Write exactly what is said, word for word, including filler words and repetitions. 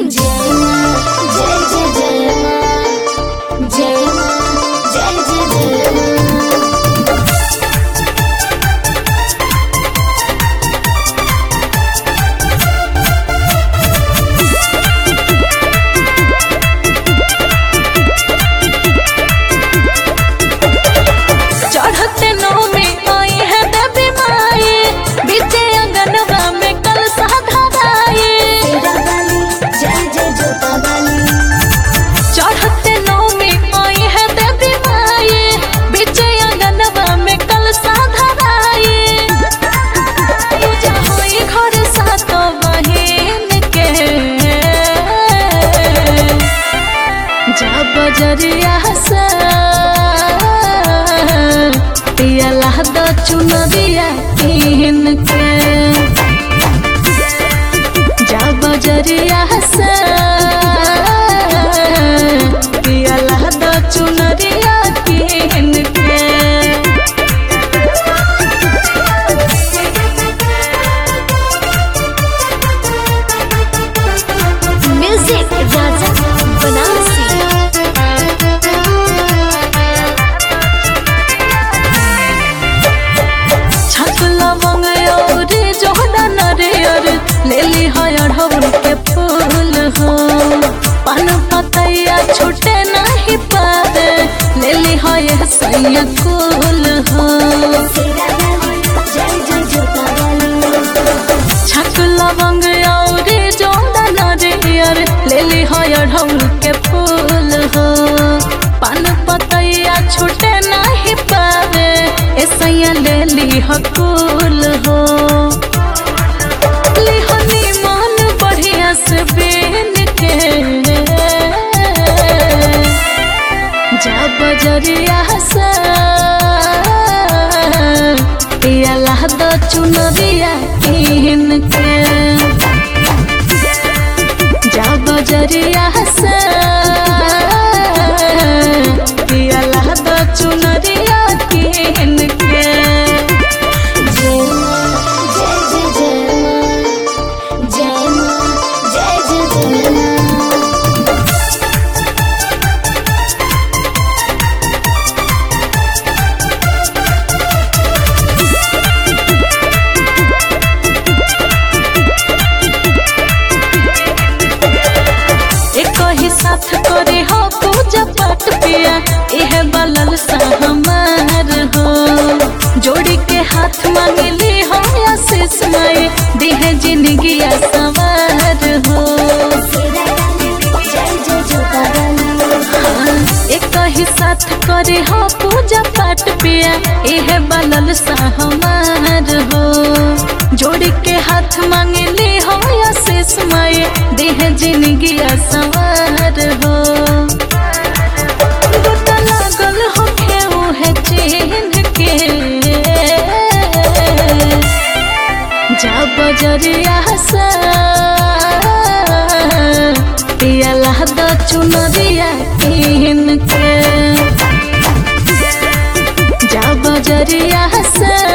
जय मां जय जय जय मां जय मां जय जय जय मां। चढ़ते नौमी आई है देवी माई, बीचे अंगनवा में कलशा धराई। तेरा बाली जय जय जोता बाली। चढ़ते नौमी आई है देवी माई, बीचे अंगनवा में कलशा धराई। पूजा होई घर सातो बहिन के, जा बजरिया से पियला द चुनरिया किन के, जा बजरिया से पियला द चुनरिया किन के। म्यूजिक राजा बनारसी। लवंग और जोड़ा नरियर लेली है अढ़उल के फूल हो, पान पतैया छूटे नहीं पावे लेली है सैया कुल हो। तेरा बाली जय जय जोता बाली। छक लवंग और जोड़ा नरियर लेली है अढ़उल के फूल हो, पान पतैया छूटे नहीं पावे ऐसा लेली हकुल हो। लिहनी मन बढ़िया से बेन के, जा बजरिया से पियला द चुनरिया किन के, जा बजरिया से पियला द चुनरिया किन के। जय मां जय जय जय मां जय मां जय जय जय मां। एक ही साथ करे हो पूजा पाठ पिया, यह बलल सा हमार हो। जोड़ी के हाथ मांगली हो आशीष माई, देह जिंदगी सवार हो। तेरा बाली जय जय जोता बाली। एक ही साथ करे हो पूजा पाठ पिया, यह बलल सा हमार हो। जोड़ी के हाथ मांगली हो आशीष माई, देह जिंदगी सवार हो। गोटा लागल हो खेऊ है चिन्ह के, जा बजरिया से पियला द चुनरिया किन के, जा बजरिया से